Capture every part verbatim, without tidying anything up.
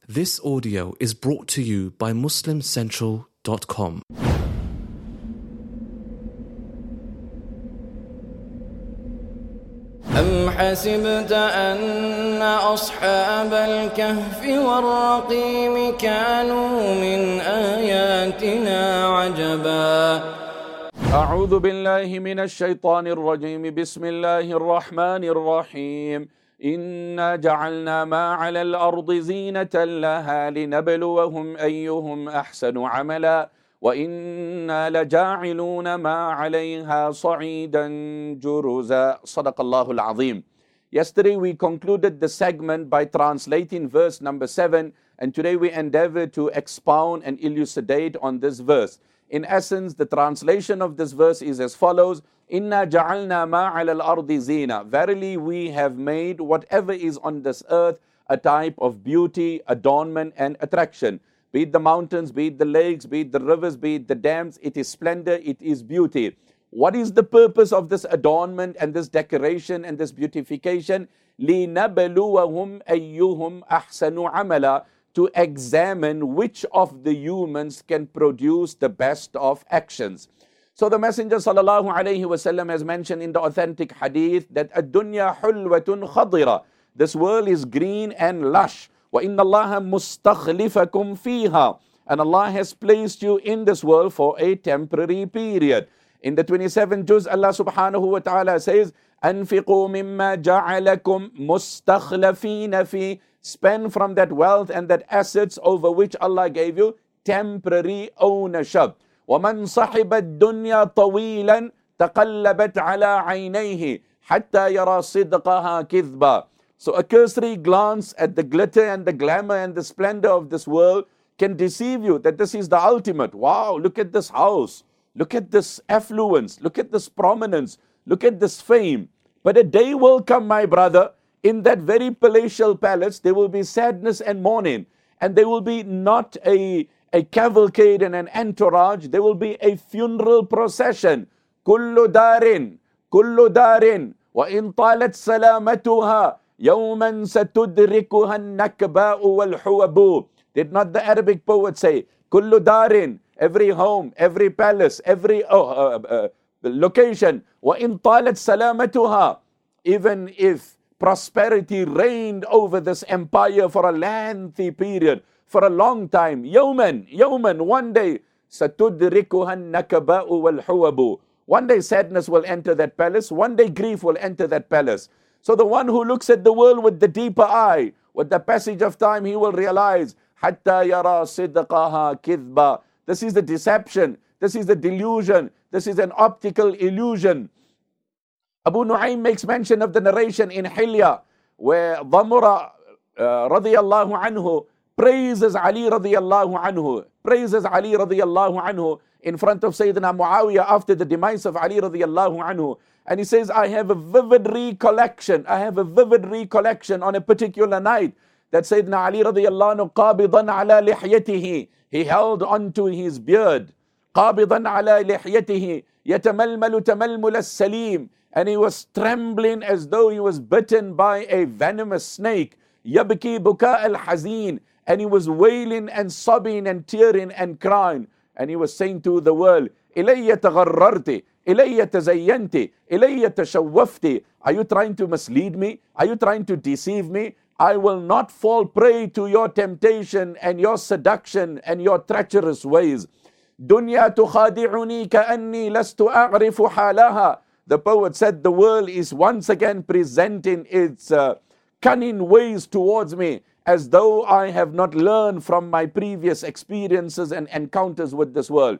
This audio is brought to you by Muslim Central dot com. أم حسبت أن أصحاب الكهف والرقيم كانوا من آياتنا عجبا أعوذ بالله من الشيطان الرجيم بسم الله الرحمن الرحيم إنا جعلنا ما على الأرض زينة لها لنبلوهم أيهم أحسن عملا وإنا لجاعلون ما عليها صعيدا جرزا صدق الله العظيم. Yesterday we concluded the segment by translating verse number seven, and today we endeavor to expound and elucidate on this verse. In essence, the translation of this verse is as follows: Inna ja'alna ma 'ala al-ardi zina. Verily we have made whatever is on this earth a type of beauty, adornment and attraction. Be it the mountains, be it the lakes, be it the rivers, be it the dams, it is splendor, it is beauty. What is the purpose of this adornment and this decoration and this beautification? لِنَبْلُوَهُمْ أَيُّهُمْ أَحْسَنُ عَمَلًا. To examine which of the humans can produce the best of actions. So the Messenger sallallahu alaihi wasallam has mentioned in the authentic hadith that ad-dunya hulwatun khadira. This world is green and lush. وَإِنَّ اللَّهَ مُسْتَخْلِفَكُمْ فِيهَا. And Allah has placed you in this world for a temporary period. In the twenty-seventh juz, Allah subhanahu wa ta'ala says, أَنْفِقُوا مِمَّا جَعَلَكُمْ مُسْتَخْلَفِينَ فِي. Spend from that wealth and that assets over which Allah gave you temporary ownership. وَمَنْ صَحِبَ الدُّنْيَا طَوِيلًا تَقَلَّبَتْ عَلَىٰ عَيْنَيْهِ حَتَّى يَرَى صِدْقَهَا كِذْبًا. So a cursory glance at the glitter and the glamour and the splendor of this world can deceive you that this is the ultimate. Wow, look at this house. Look at this affluence. Look at this prominence. Look at this fame. But a day will come, my brother, in that very palatial palace, there will be sadness and mourning. And there will be not a, a cavalcade and an entourage. There will be a funeral procession. كُلُّ دَارٍ كُلُّ دَارٍ وَإِنْ طَالَتْ سَلَامَتُهَا يَوْمًا سَتُدْرِكُهَا النَّكْبَاءُ وَالْحُوَبُ. Did not the Arabic poet say, كُلُّ دَارٍ, every home, every palace, every oh, uh, uh, location, وَإِنْ طَالَتْ سَلَامَتُهَا, even if prosperity reigned over this empire for a lengthy period, for a long time. Yawman, yawman, one day, satudrikuha an-nakba'u wal-huwabu. One day sadness will enter that palace, one day grief will enter that palace. So the one who looks at the world with the deeper eye, with the passage of time, he will realize, hatta yara sidqaha kidhba. This is the deception, this is the delusion, this is an optical illusion. Abu Nu'aym makes mention of the narration in Hilya, where Dhamura uh, radiyallahu anhu praises Ali radiyallahu anhu, praises Ali radiyallahu anhu in front of Sayyidina Muawiyah after the demise of Ali radiyallahu anhu. And he says, I have a vivid recollection, I have a vivid recollection on a particular night that Sayyidina Ali radiyallahu anhu qabidan ala lihyatihi, he held onto his beard, qabidan ala lihyatihi, yatamalmalu tamalmul as-salim, and he was trembling as though he was bitten by a venomous snake. Yabki buka al-hazin, and he was wailing and sobbing and tearing and crying. And he was saying to the world, Ilayya tagharrarti, Ilayya tazayyanti, Ilayya tashawwafti. Are you trying to mislead me? Are you trying to deceive me? I will not fall prey to your temptation and your seduction and your treacherous ways. Dunya tukhadi'uni ka'anni lastu a'rifu halaha. The poet said the world is once again presenting its uh, cunning ways towards me as though I have not learned from my previous experiences and encounters with this world.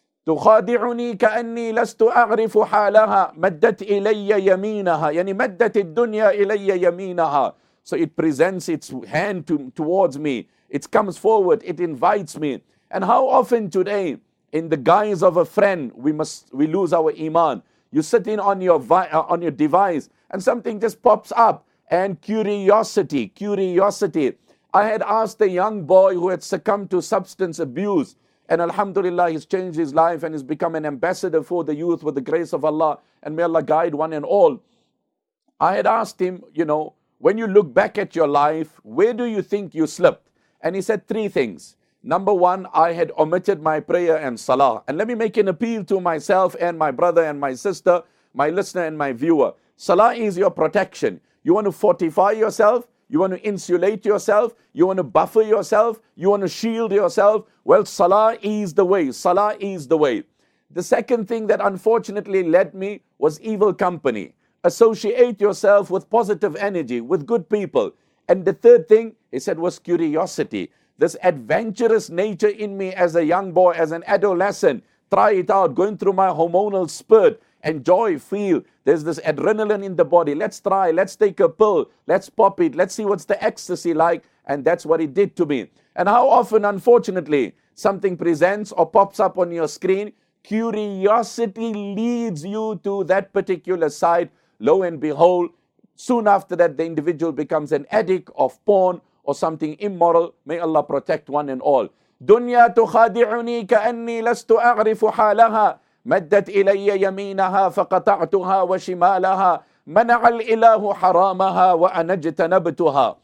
تخادعني كأني لست أعرف حالها مدت إلي يمينها يعني مدت الدنيا إلي يمينها. So it presents its hand to, towards me. It comes forward. It invites me. And how often today, in the guise of a friend, we must we lose our iman. You're sitting on your vi- uh, on your device and something just pops up, and curiosity, curiosity. I had asked a young boy who had succumbed to substance abuse, and alhamdulillah, he's changed his life and has become an ambassador for the youth with the grace of Allah, and may Allah guide one and all. I had asked him, you know, when you look back at your life, where do you think you slipped? And he said three things. Number one, I had omitted my prayer and salah. And let me make an appeal to myself and my brother and my sister, my listener and my viewer. Salah is your protection. You want to fortify yourself. You want to insulate yourself. You want to buffer yourself. You want to shield yourself. Well, salah is the way. Salah is the way. The second thing that unfortunately led me was evil company. Associate yourself with positive energy, with good people. And the third thing, he said, was curiosity. This adventurous nature in me as a young boy, as an adolescent. Try it out, going through my hormonal spurt. Enjoy, feel. There's this adrenaline in the body. Let's try, let's take a pill. Let's pop it. Let's see what's the ecstasy like. And that's what it did to me. And how often, unfortunately, something presents or pops up on your screen. Curiosity leads you to that particular site. Lo and behold, soon after that, the individual becomes an addict of porn or something immoral. May Allah protect one and all. Dunya tukhadi'uni ka'anni lastu a'rifu halaha. مدت إلي يمينها فقطعتها وشمالها منع الإله حرامها وأنا اجتنبتها.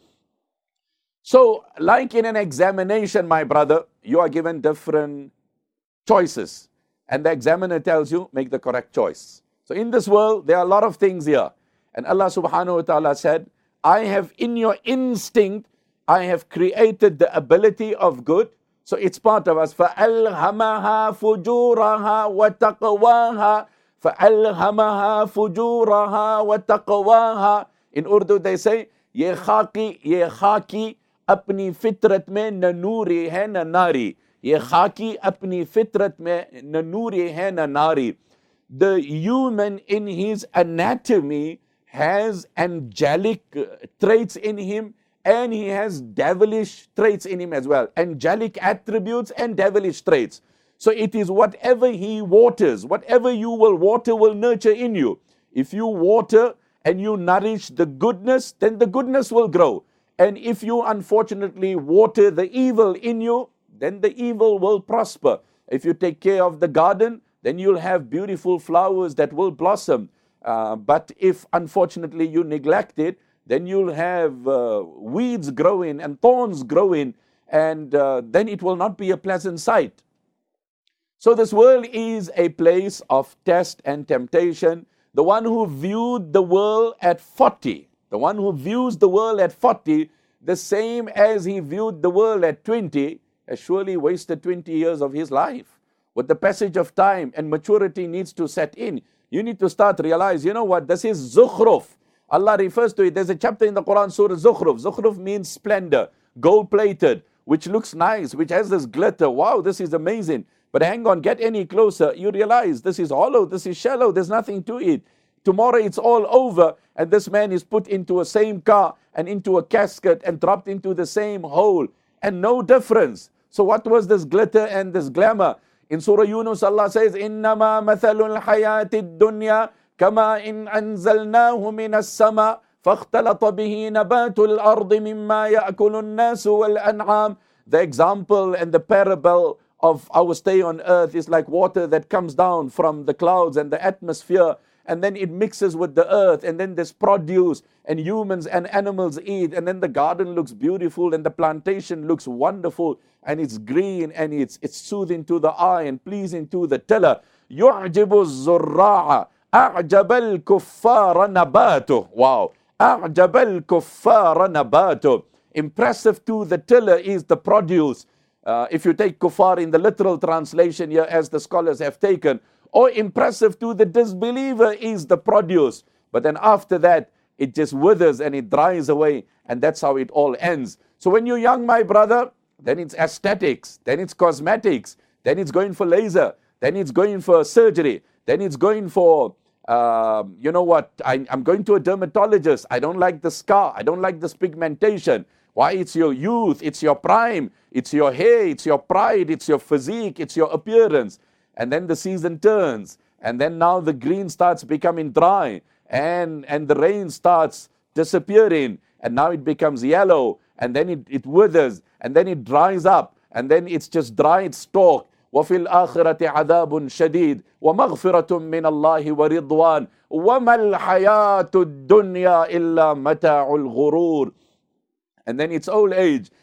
So, like in an examination, my brother, you are given different choices. And the examiner tells you, make the correct choice. So in this world, there are a lot of things here. And Allah subhanahu wa ta'ala said, I have in your instinct, I have created the ability of good. So it's part of us. فَأَلْهَمَهَا فُجُورَهَا وَتَقْوَاهَا فَأَلْهَمَهَا فُجُورَهَا وَتَقْوَاهَا. In Urdu they say, ye khaki, ye khaki, apni fitrat mein na noori hai na nari. Ye khaki, apni fitrat mein na noori hai na nari. The human in his anatomy has angelic traits in him, and he has devilish traits in him as well. Angelic attributes and devilish traits. So it is whatever he waters, whatever you will water will nurture in you. If you water and you nourish the goodness, then the goodness will grow. And if you unfortunately water the evil in you, then the evil will prosper. If you take care of the garden, then you'll have beautiful flowers that will blossom. Uh, but if unfortunately you neglect it, then you'll have uh, weeds growing and thorns growing, and uh, then it will not be a pleasant sight. So this world is a place of test and temptation. The one who viewed the world at forty, the one who views the world at forty, the same as he viewed the world at twenty, has surely wasted twenty years of his life. With the passage of time and maturity needs to set in, you need to start realize, you know what, this is zukhruf. Allah refers to it. There's a chapter in the Quran, Surah Zukhruf. Zukhruf means splendor, gold-plated, which looks nice, which has this glitter. Wow, this is amazing. But hang on, get any closer, you realize this is hollow, this is shallow, there's nothing to it. Tomorrow it's all over, and this man is put into a same car and into a casket and dropped into the same hole, and no difference. So what was this glitter and this glamour? In Surah Yunus, Allah says, إِنَّمَا مَثَلُ الْحَيَاةِ الدُّنْيَا كما إن أنزلناه من السماء فاختلط به نبات الأرض مما يأكل الناس والأنعام. The example and the parable of our stay on earth is like water that comes down from the clouds and the atmosphere, and then it mixes with the earth, and then there's produce, and humans and animals eat, and then the garden looks beautiful, and the plantation looks wonderful, and it's green, and it's, it's soothing to the eye and pleasing to the tiller. يُعْجِبُ الزُّرَّاعَ أعجب الكفار نباته. Wow. أعجب الكفار نباته. Impressive to the tiller is the produce. Uh, if you take kuffar in the literal translation here, as the scholars have taken, or impressive to the disbeliever is the produce. But then after that, it just withers and it dries away, and that's how it all ends. So when you're young, my brother, then it's aesthetics, then it's cosmetics, then it's going for laser, then it's going for surgery, then it's going for Um, you know what, I, I'm going to a dermatologist. I don't like the scar. I don't like this pigmentation. Why? It's your youth. It's your prime. It's your hair. It's your pride. It's your physique. It's your appearance. And then the season turns. And then now the green starts becoming dry. And, and the rain starts disappearing. And now it becomes yellow. And then it, it withers. And then it dries up. And then it's just dried stalk. وفي الآخرة عذاب شديد ومغفرة من الله ورضوان وما الحياة الدنيا إلا متاع الغرور. And then it's old age,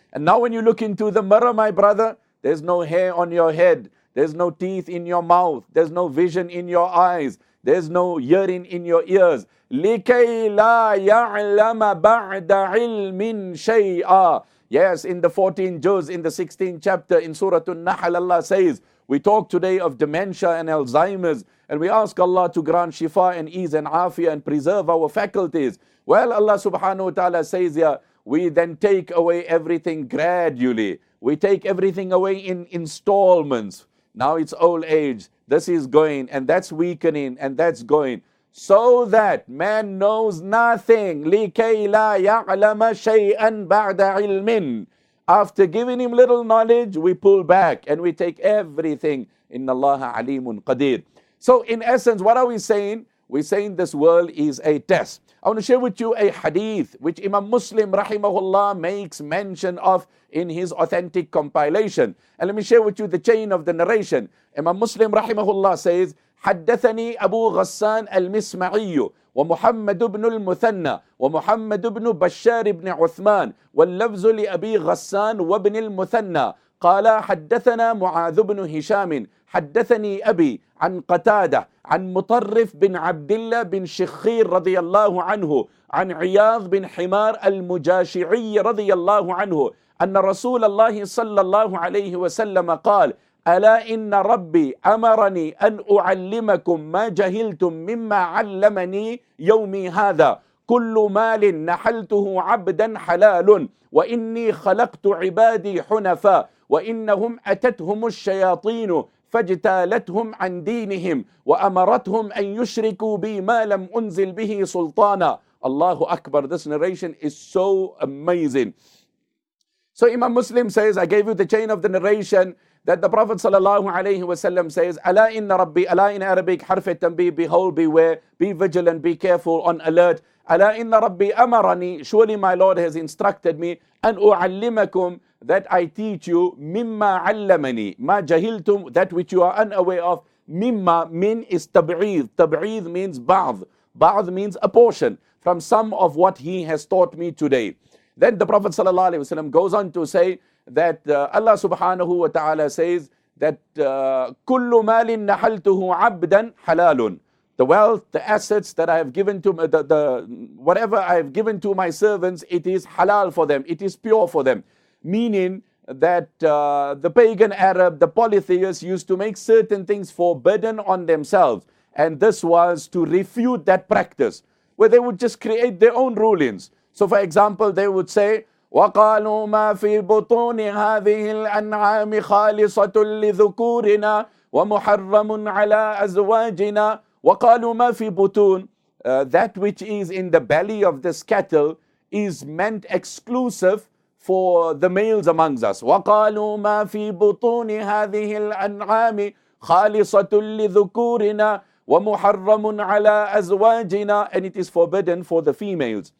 And now when you look into the mirror, my brother, there's no hair on your head. There's no teeth in your mouth. There's no vision in your eyes. There's no hearing in your ears. لِكَيْ لَا يَعْلَمَ بَعْدَ عِلْمٍ شَيْئًا. Yes, in the fourteenth juz, in the sixteenth chapter, in Surah An-Nahl, Allah says, we talk today of dementia and Alzheimer's, and we ask Allah to grant shifa and ease and afiyah and preserve our faculties. Well, Allah subhanahu wa ta'ala says here, we then take away everything gradually. We take everything away in installments. Now it's old age. This is going, and that's weakening, and that's going. So that man knows nothing. لِكَيْ لَا يَعْلَمَ شَيْئًا بَعْدَ عِلْمٍ. After giving him little knowledge, we pull back and we take everything. Inna Allah alimun qadir. So in essence, what are we saying? We're saying this world is a test. I want to share with you a hadith which Imam Muslim rahimahullah makes mention of in his authentic compilation. And let me share with you the chain of the narration. Imam Muslim rahimahullah says, حدثني أبو غسان المسمعي ومحمد بن المثنى ومحمد بن بشار بن عثمان واللفظ لأبي غسان وابن المثنى قال حدثنا معاذ بن هشام حدثني أبي عن قتادة عن مطرف بن عبد الله بن شخير رضي الله عنه عن عياض بن حمار المجاشعي رضي الله عنه أن رسول الله صلى الله عليه وسلم قال ألا إن ربي أمرني أن أعلمكم ما جهلتم مما علمني يومي هذا كل مال نحلته عبدا حلال وإني خلقت عبادي حنفاء وإنهم أتتهم الشياطين فاجتالتهم عن دينهم وأمرتهم أن يشركوا بي ما لم أنزل به سلطانا. Allahu Akbar. This narration is so amazing. So Imam Muslim says, I gave you the chain of the narration that the Prophet sallallahu alaihi wasallam says, Ala inna rabbi, ala in Arabic, harf tanbih, behold, beware, be vigilant, be careful, on alert. Ala inna rabbi amarani, surely my Lord has instructed me, an u'allimakum, that I teach you, mimma allamani, ma jahiltum, that which you are unaware of. Mimma, min is tab'eed. Tab'eed means ba'd. Ba'd means a portion from some of what he has taught me today. Then the Prophet sallallahu alaihi wasallam goes on to say that uh, Allah subhanahu wa ta'ala says that kullu malin nahaltuhu abdan halalun. The wealth, the assets that I have given to the, the whatever I have given to my servants, it is halal for them. It is pure for them. Meaning that uh, the pagan Arab, the polytheists used to make certain things forbidden on themselves. And this was to refute that practice, where they would just create their own rulings. So for example, they would say, وَقَالُوا مَا فِي بُطُونِ هَذِهِ الْأَنْعَامِ خَالِصَةٌ لِذُكُورِنَا وَمُحَرَّمٌ عَلَىٰ أَزْوَاجِنَا وَقَالُوا مَا فِي بُطُونِ. That which is in the belly of this cattle is meant exclusive for the males amongst us. وَقَالُوا مَا فِي بُطُونِ هَذِهِ الْأَنْعَامِ خَالِصَةٌ لِذُكُورِنَا وَمُحَرَّمٌ عَلَىٰ أَزْوَاجِنَا. And it is forbidden for the females.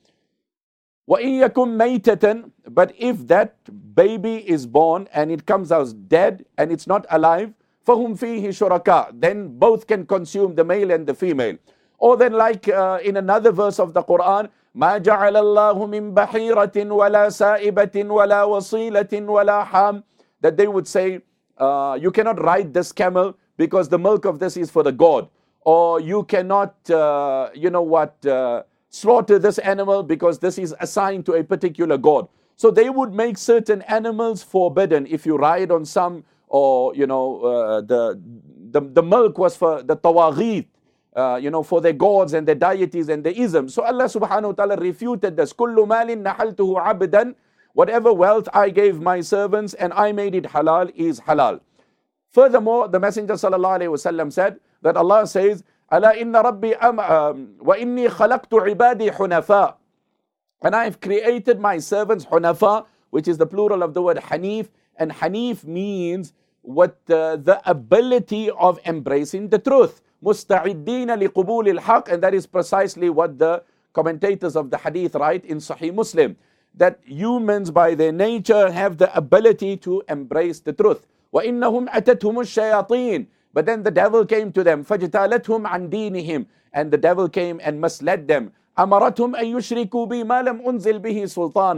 وَإِن يَكُن مَيْتَةً. But if that baby is born and it comes out dead and it's not alive, فَهُمْ فِيهِ شُرَكَاء. Then both can consume, the male and the female. Or then like uh, in another verse of the Quran, مَا جَعَلَ اللَّهُ مِن بَحِيرَةٍ وَلَا سَائِبَةٍ وَلَا وَصِيلَةٍ وَلَا حَامٍ. That they would say, uh, you cannot ride this camel because the milk of this is for the god. Or you cannot, uh, you know what, uh, slaughter this animal because this is assigned to a particular god. So they would make certain animals forbidden. If you ride on some, or you know, uh, the, the the milk was for the tawaghit, uh, you know, for their gods and their deities and their isms. So Allah subhanahu wa ta'ala refuted this. Kullu malin nahaltuhu abdan. Whatever wealth I gave my servants and I made it halal is halal. Furthermore, the Messenger sallallahu alaihi wasallam said that Allah says, Ala inna rabbi am wa inni khalaqtu ibadi hunafa. And I have created my servants hunafa, which is the plural of the word hanif. And hanif means what uh, the ability of embracing the truth. Musta'iddina liqubul al-haq. And that is precisely what the commentators of the hadith write in Sahih Muslim. That humans by their nature have the ability to embrace the truth. وَإِنَّهُمْ أَتَتْهُمُ الشَّيَاطِينَ. But then the devil came to them. فَجْتَالَتْهُمْ عَنْ دِينِهِمْ. And the devil came and misled them. أَمَرَتْهُمْ أَن يُشْرِكُوا بِي مَا لَمْ أُنزِلْ بِهِ سُلْطَانًا.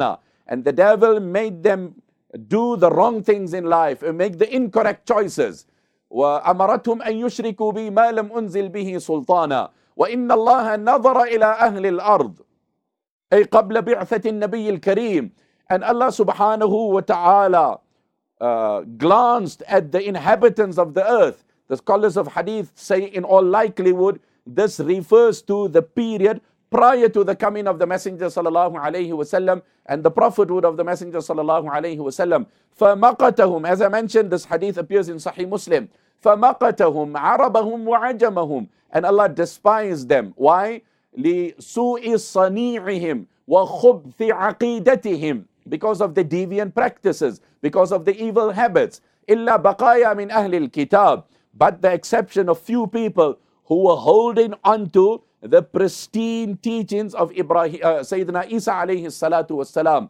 and the devil made them do the wrong things in life and make the incorrect choices. وأمرتهم أن يشركوا بي ما لم أنزل به سلطانا وإن الله نظر إلى أهل الأرض أي قبل بعثة النبي الكريم. And Allah subhanahu wa ta'ala uh, glanced at the inhabitants of the earth. The scholars of hadith say in all likelihood this refers to the period prior to the coming of the Messenger sallallahu alayhi wasallam and the prophethood of the Messenger sallallahu alayhi wasallam. فَمَقَتَهُمْ, as I mentioned, this hadith appears in Sahih Muslim. فَمَقَتَهُمْ عَرَبَهُمْ وَعَجَمَهُمْ, and Allah despised them. Why? لِسُوءِ صَنِيعِهِمْ وَخُبْثِ عَقِيدَتِهِمْ, because of the deviant practices, because of the evil habits. إِلَّا بَقَايَا مِنْ أَهْلِ الْكِتَابِ, but the exception of few people who were holding onto the pristine teachings of Ibrahim, uh, Sayyidina Isa alayhi salatu wassalam,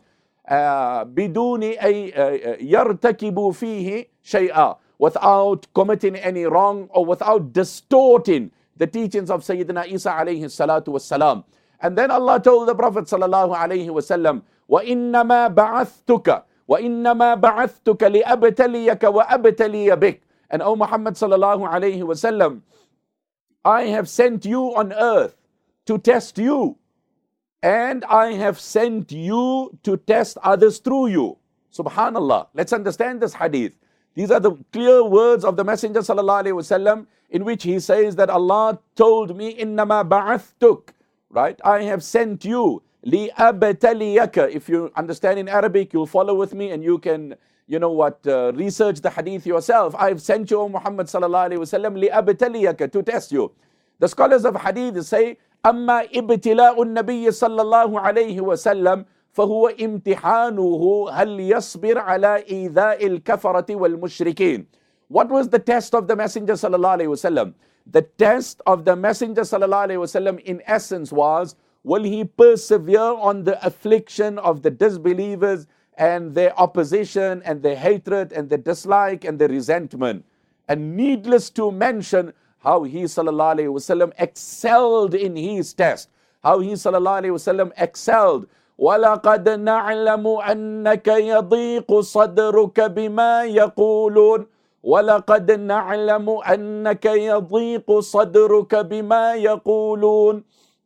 بدون أي يرتكبوا فيه شيئا, without committing any wrong or without distorting the teachings of Sayyidina Isa alayhi salatu wassalam. And then Allah told the Prophet sallallahu alayhi wasallam, وَإِنَّمَا بَعَثْتُكَ وَإِنَّمَا بَعَثْتُكَ لِأَبْتَلِيَكَ وَأَبْتَلِيَ بِكَ. And O Muhammad sallallahu alayhi wasallam, I have sent you on earth to test you, and I have sent you to test others through you. Subhanallah. Let's understand this hadith. These are the clear words of the Messenger sallallahu alaihi wasallam, in which he says that Allah told me, innama ba'athtuk, right? I have sent you li abtaliyaka. If you understand in Arabic, you'll follow with me and you can, you know what, uh, research the hadith yourself. I have sent you, O Muhammad sallallahu alaihi wasallam, li abtaliyaka, to test you. The scholars of hadith say, أما ابتلاء النبي صلى الله عليه وسلم فهو امتحانه هل يصبر على إيذاء الكفرة والمشركين. What was the test of the Messenger صلى الله عليه وسلم? The test of the Messenger صلى الله عليه وسلم in essence was, will he persevere on the affliction of the disbelievers and their opposition and their hatred and their dislike and their resentment? And needless to mention how he sallallahu alayhi wasallam excelled in his test. How he sallallahu alayhi wasallam excelled. وَلَقَدْ نَعْلَمُ أَنَّكَ يَضِيقُ صَدْرُكَ بِمَا يَقُولُونَ وَلَقَدْ نَعْلَمُ أَنَّكَ يَضِيقُ صَدْرُكَ بِمَا يَقُولُونَ.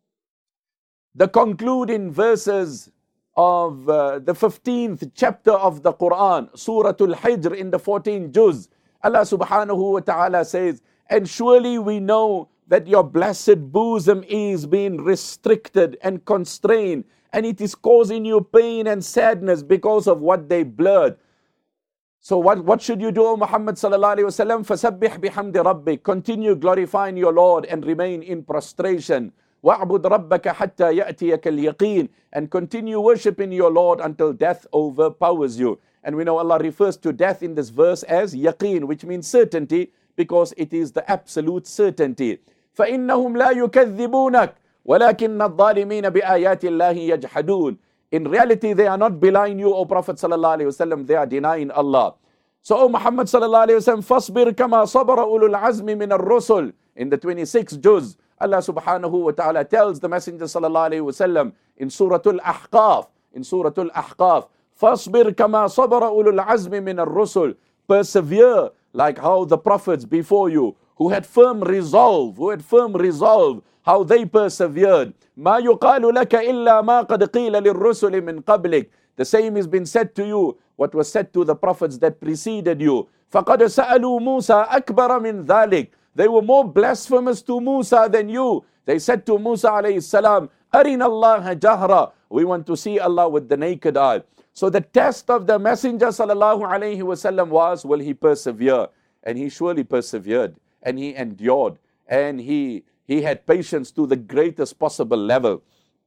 The concluding verses of uh, the fifteenth chapter of the Quran, Surah Al-Hijr, in the fourteenth juz, Allah subhanahu wa ta'ala says, and surely we know that your blessed bosom is being restricted and constrained, and it is causing you pain and sadness because of what they blurred. So what, what should you do, O Muhammad sallallahu alayhi wa sallam? فَسَبِّحْ بِحَمْدِ رَبِّكَ. Continue glorifying your Lord and remain in prostration. وَاعْبُدْ رَبَّكَ حَتَّى يَأْتِيَكَ الْيَقِينَ. And continue worshipping your Lord until death overpowers you. And we know Allah refers to death in this verse as yaqeen, which means certainty, because it is the absolute certainty. فَإِنَّهُمْ لَا يُكَذِّبُونَكَ وَلَكِنَّ الظَّالِمِينَ بِآيَاتِ اللَّهِ يَجْحَدُونَ. In reality, they are not belying you, O Prophet sallallahu alaihi wasallam. They are denying Allah. So, O Muhammad sallallahu alaihi wasallam, فَاصْبِرْ كَمَا صَبَرَ أُولُو الْعَزْمِ مِنَ الرُّسُلِ. In the twenty-sixth juz, Allah subhanahu wa ta'ala tells the Messenger sallallahu alaihi wasallam in Surah Al-Ahqaf, in Surah Al-Ahqaf, فَاصْبِرْ كَمَا صَبَرَ أُولُو الْعَزْمِ مِنَ الرُّسُلِ. Persevere like how the prophets before you, who had firm resolve, who had firm resolve, how they persevered. مَا يُقَالُ لَكَ إِلَّا مَا قَدْ قِيلَ لِلرُّسُلِ مِنْ قَبْلِكَ. The same has been said to you, what was said to the prophets that preceded you. فَقَدْ سَأَلُوا مُوسَى أَكْبَرَ مِنْ ذَلِكَ. They were more blasphemous to Musa than you. They said to Musa alayhi salam, أَرِنَا اللَّهَ جَهْرًا. We want to see Allah with the naked eye. So the test of the Messenger sallallahu alayhi wasallam was, will he persevere? And he surely persevered, and he endured, and he, he had patience to the greatest possible level.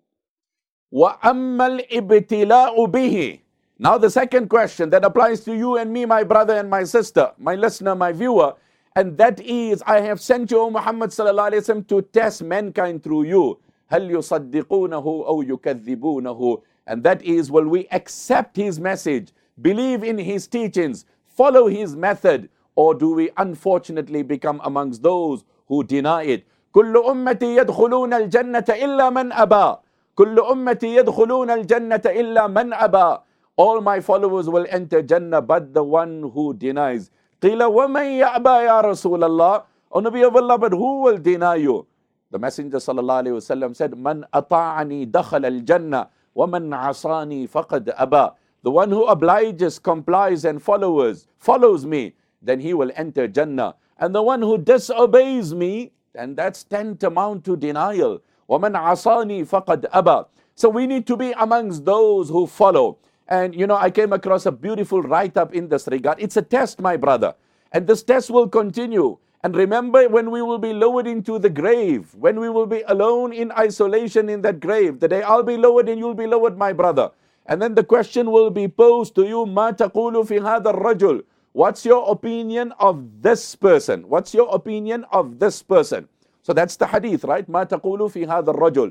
وَأَمَّا الْإِبْتِلَاءُ بِهِ. Now the second question that applies to you and me, my brother and my sister, my listener, my viewer, and that is, I have sent you, O Muhammad sallallahu alayhi wasallam, to test mankind through you. هَلْ يُصَدِّقُونَهُ أَوْ يُكَذِّبُونَهُ. And that is, will we accept his message, believe in his teachings, follow his method, or do we unfortunately become amongst those who deny it? كُلُّ أُمَّتِي يَدْخُلُونَ الْجَنَّةَ إِلَّا مَنْ أَبَى. كُلُّ أُمَّتِي يَدْخُلُونَ الْجَنَّةَ إِلَّا مَنْ أَبَى. all my followers will enter Jannah, but the one who denies. قِيلَ وَمَنْ يَعْبَى يَا رَسُولَ اللَّهِ. O Nabi of Allah, but who will deny you? The Messenger sallallahu alayhi wasallam said, مَنْ أَطَاعَنِي دَخَلَ الْجَنَّةِ وَمَنْ عَصَانِي فَقَدْ أَبَى. The one who obliges, complies and follows, follows me, then he will enter Jannah. And the one who disobeys me, then that's tantamount to denial. وَمَنْ عَصَانِي فَقَدْ أَبَى. So we need to be amongst those who follow. And you know, I came across a beautiful write-up in this regard. It's a test, my brother. And this test will continue. And remember, when we will be lowered into the grave, when we will be alone in isolation in that grave, the day I'll be lowered and you'll be lowered, my brother. And then the question will be posed to you, مَا تَقُولُ فِي هَذَا الرَّجُلِ. What's your opinion of this person? What's your opinion of this person? So that's the hadith, right? مَا تَقُولُ فِي هَذَا الرَّجُلِ.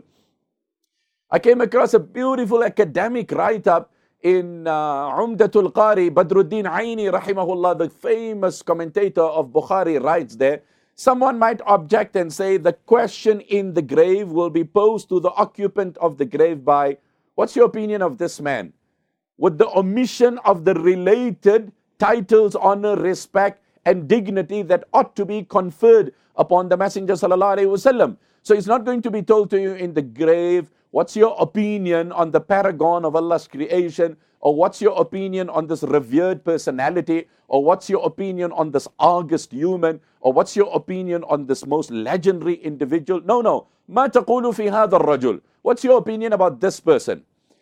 I came across a beautiful academic write-up in uh, Umdatul Qari. Badruddin Aini rahimahullah, the famous commentator of Bukhari, writes there, someone might object and say the question in the grave will be posed to the occupant of the grave by, what's your opinion of this man? With the omission of the related titles, honor, respect and dignity that ought to be conferred upon the Messenger sallallahu alaihi wasallam. So it's not going to be told to you in the grave, what's your opinion on the paragon of Allah's creation? Or what's your opinion on this revered personality? Or what's your opinion on this august human? Or what's your opinion on this most legendary individual? No, no. مَا تَقُولُ فِي هَذَا الرَّجُلِ. What's your opinion about this person?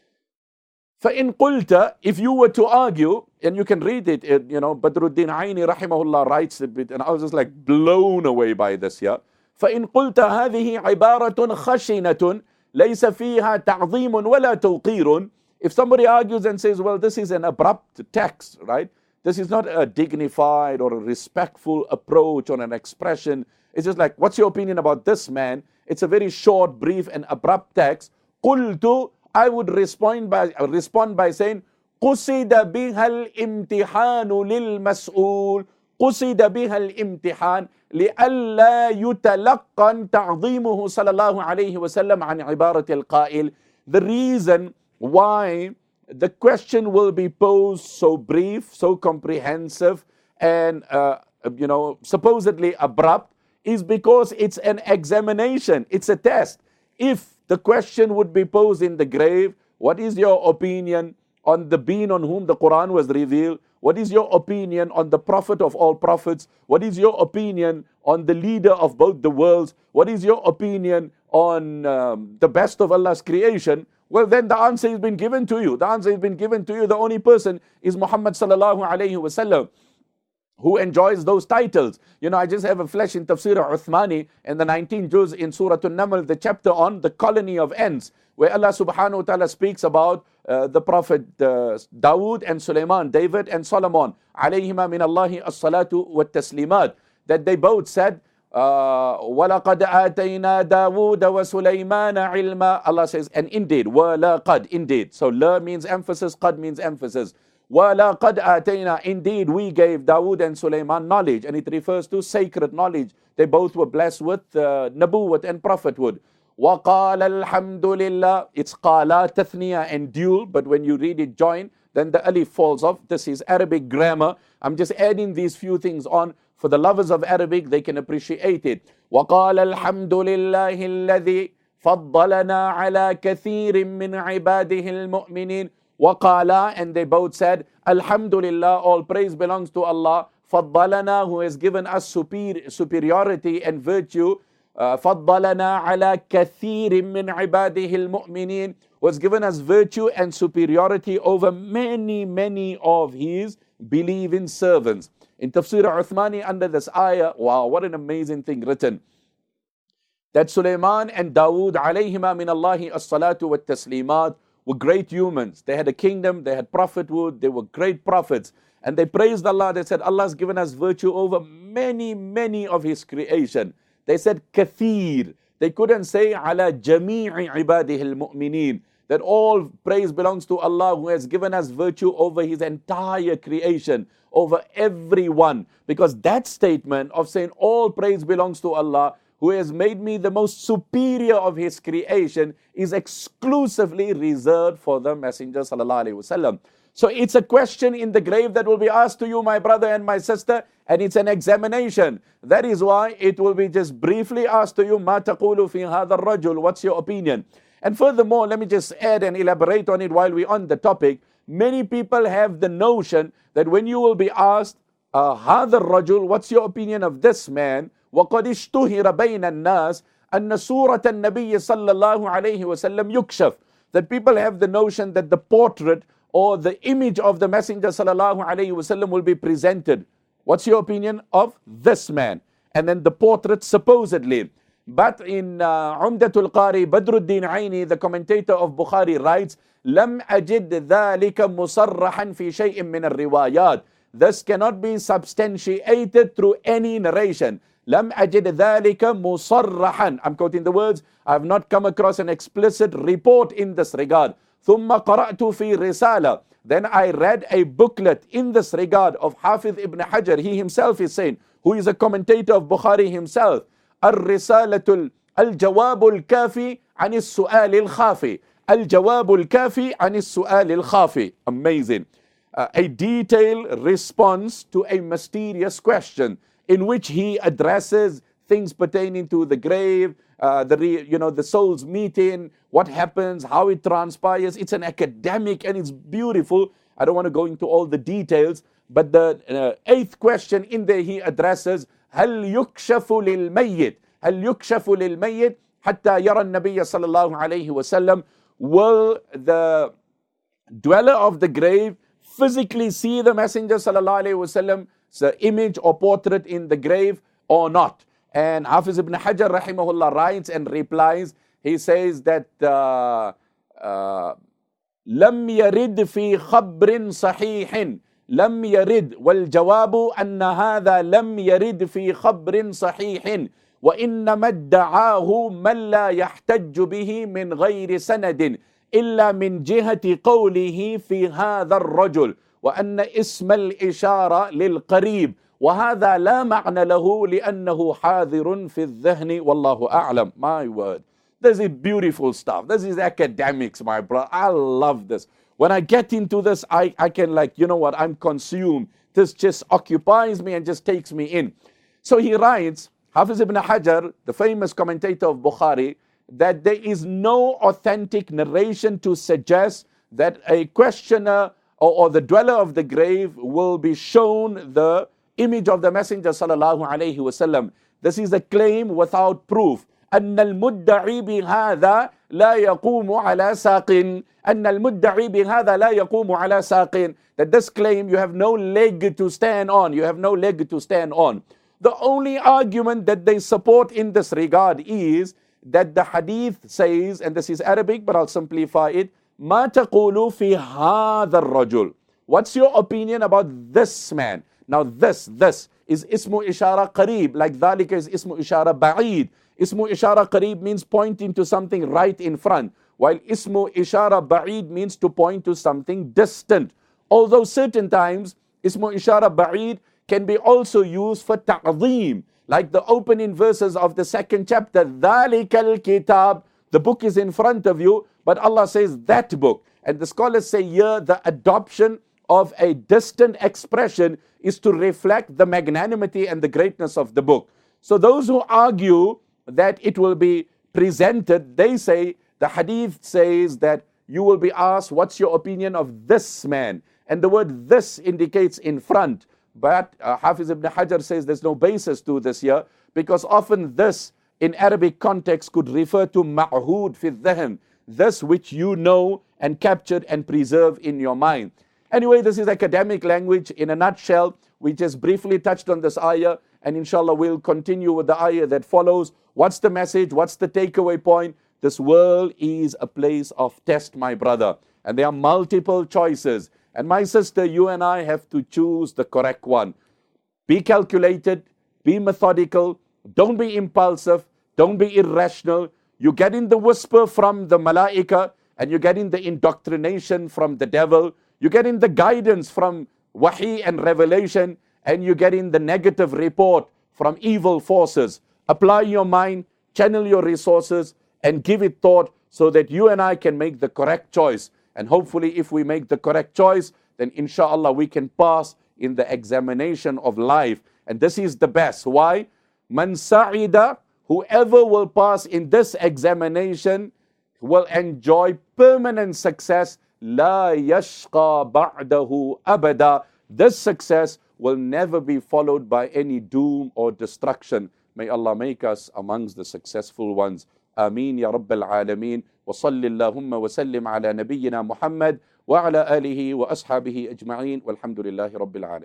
فَإِن قُلْتَ. If you were to argue, and you can read it, it you know, Badruddin Aini rahimahullah writes a bit, and I was just like blown away by this, yeah. فَإِن قُلْتَ هَذِهِ عِبَارَةٌ خَشِنَةٌ لَيْسَ فِيهَا تَعْظِيمٌ وَلَا تَوْقِيرٌ. If somebody argues and says, well, this is an abrupt text, right? This is not a dignified or a respectful approach or an expression. It's just like, what's your opinion about this man? It's a very short, brief and abrupt text. قُلْتُ. I would respond by, respond by saying, قُصِدَ بِهَا الْإِمْتِحَانُ لِلْمَسْئُولِ. قُصِدَ بِهَا الْإِمْتِحَانُ لِأَلَّا يُتَلَقَّنْ تَعْظِيمُهُ صلى الله عليه وسلم عن عبارة القائل. The reason why the question will be posed so brief, so comprehensive, and uh, you know, supposedly abrupt, is because it's an examination, it's a test. If the question would be posed in the grave, what is your opinion on the being on whom the Quran was revealed? What is your opinion on the prophet of all prophets? What is your opinion on the leader of both the worlds? What is your opinion on um, the best of Allah's creation? Well, then the answer has been given to you. The answer has been given to you. The only person is Muhammad sallallahu alayhi wa sallam, who enjoys those titles. You know, I just have a flash in Tafsir Uthmani in the nineteenth juz in Surah An-Naml, the chapter on the colony of ants, where Allah subhanahu wa ta'ala speaks about uh, the Prophet uh, Dawood and Sulaiman, David and Solomon, alayhima min Allahi as-salatu wa taslimat, that they both said, uh, وَلَقَدْ آتَيْنَا دَاوُودَ وَسُلَيْمَانَ عِلْمًا. Allah says, and indeed, وَلَقَدْ, indeed. So la means emphasis, qad means emphasis. وَلَقَدْ آتَيْنَا. Indeed, we gave Dawood and Sulaiman knowledge, and it refers to sacred knowledge. They both were blessed with uh, nabuwwat and prophethood. وَقَالَ الْحَمْدُ لِلَّهِ. It's qala, tathniya and dual, but when you read it join, then the alif falls off. This is Arabic grammar. I'm just adding these few things on. For the lovers of Arabic, they can appreciate it. وَقَالَ الْحَمْدُ لِلَّهِ الَّذِي فَضَّلَنَا عَلَى كَثِيرٍ مِّنْ عِبَادِهِ الْمُؤْمِنِينَ. وَقَالَا. And they both said, Alhamdulillah, all praise belongs to Allah. فَضَّلَنَا, who has given us superior, superiority and virtue. Uh, فَضَّلَنَا عَلَى كَثِيرٍ مِّنْ عِبَادِهِ الْمُؤْمِنِينَ, was given us virtue and superiority over many, many of his believing servants. In Tafsir Uthmani, under this ayah, wow, what an amazing thing written. That Sulaiman and Dawood, alayhima min Allahi as-salatu wa taslimat, were great humans. They had a kingdom, they had prophethood, they were great prophets. And they praised Allah. They said, Allah has given us virtue over many, many of his creation. They said, kathir. They couldn't say, ala jami'i ibadihi al-mu'mineen, that all praise belongs to Allah, who has given us virtue over his entire creation, over everyone. Because that statement of saying all praise belongs to Allah, who has made me the most superior of his creation, is exclusively reserved for the Messenger sallallahu alaihi wasallam. So it's a question in the grave that will be asked to you, my brother and my sister, and it's an examination. That is why it will be just briefly asked to you, مَا تَقُولُ فِي هَذَا الرَّجُلُ, what's your opinion? And furthermore, let me just add and elaborate on it while we're on the topic. Many people have the notion that when you will be asked, uh, هَذَا الرَّجُلُ, what's your opinion of this man? وَقَدْ اشْتُهِرَ بَيْنَ النَّاسِ أَنَّ سُورَةَ النَّبِيِّ صَلَّى اللَّهُ عَلَيْهِ وَسَلَّمْ يُكْشَفْ. That people have the notion that the portrait or the image of the Messenger sallallahu alaihi wasallam will be presented. What's your opinion of this man? And then the portrait supposedly. But in uh, Umdatul Qari, Badruddin Aini, the commentator of Bukhari, writes, لم أجد ذلك مصرحا في شيء من الروايات. This cannot be substantiated through any narration. لم أجد ذلك مصرحا. I'm quoting the words. I have not come across an explicit report in this regard. ثم قرأت في رسالة. Then I read a booklet in this regard of Hafiz ibn Hajar. He himself is saying, who is a commentator of Bukhari himself, الرسالة الجواب الكافي عن السؤال الخافي. الجواب الكافي عن السؤال الخافي. Amazing. Uh, a detailed response to a mysterious question in which he addresses things pertaining to the grave, uh, the re, you know the soul's meeting, what happens, how it transpires. It's an academic and it's beautiful. I don't want to go into all the details, but the uh, eighth question in there he addresses, هل يكشف للميت هل يكشف للميت حتى يرى النبي صلى الله عليه وسلم. Will the dweller of the grave physically see the Messenger sallallahu alaihi wasallam's image or portrait in the grave or not? And Hafiz ibn Hajar rahimahullah writes and replies, he says that uh, uh, لم يرد في خبر صحيح لم يرد والجواب أن هذا لم يرد في خبر صحيح وإنما ادعاه من لا يحتج به من غير سند إلا من جهة قوله في هذا الرجل وأن اسم الإشارة للقريب وهذا لا معنى له لأنه حاضر في الذهن والله أعلم. My word, this is beautiful stuff. This is academics, my bro. I love this. When I get into this, I, I can like, you know what, I'm consumed. This just occupies me and just takes me in. So he writes, Hafiz ibn Hajar, the famous commentator of Bukhari, that there is no authentic narration to suggest that a questioner or, or the dweller of the grave will be shown the image of the Messenger sallallahu alaihi wasallam. This is a claim without proof. أن المدعي بهذا لا يقوم على ساق. أن المدعي بهذا لا يقوم على ساق. That this claim, you have no leg to stand on. You have no leg to stand on. The only argument that they support in this regard is that the hadith says, and this is Arabic, but I'll simplify it, ما تقول في هذا الرجل. What's your opinion about this man? Now this, this is ismu ishara qareeb, like ذلك is ismu ishara ba'id. Ismu ishara qareeb means pointing to something right in front, while ismu ishara ba'id means to point to something distant. Although certain times ismu ishara ba'id can be also used for ta'zeem, like the opening verses of the second chapter, ذَلِكَ الْكِتَابِ. The book is in front of you, but Allah says that book. And the scholars say here the adoption of a distant expression is to reflect the magnanimity and the greatness of the book. So those who argue that it will be presented, they say the hadith says that you will be asked, what's your opinion of this man? And the word this indicates in front. But uh, Hafiz ibn Hajar says there's no basis to this here, because often this in Arabic context could refer to ma'hud fi dhahn, this which you know and captured and preserve in your mind. Anyway, this is academic language. In a nutshell, we just briefly touched on this ayah, and inshallah we'll continue with the ayah that follows. What's the message? What's the takeaway point? This world is a place of test, my brother, and there are multiple choices. And my sister, you and I have to choose the correct one. Be calculated, be methodical, don't be impulsive, don't be irrational. You get in the whisper from the malaika, and you get in the indoctrination from the devil. You get in the guidance from wahi and revelation, and you get in the negative report from evil forces. Apply your mind, channel your resources, and give it thought so that you and I can make the correct choice. And hopefully if we make the correct choice, then inshallah we can pass in the examination of life. And this is the best. Why? Man sa'ida, whoever will pass in this examination will enjoy permanent success. La yashqa ba'dahu abada. This success will never be followed by any doom or destruction. May Allah make us amongst the successful ones. Ameen ya Rabbil Alameen. Wa salli Allahumma wa sallim ala nabiyyina Muhammad wa ala alihi wa ashabihi ajma'een. Walhamdulillahi Rabbil Alameen.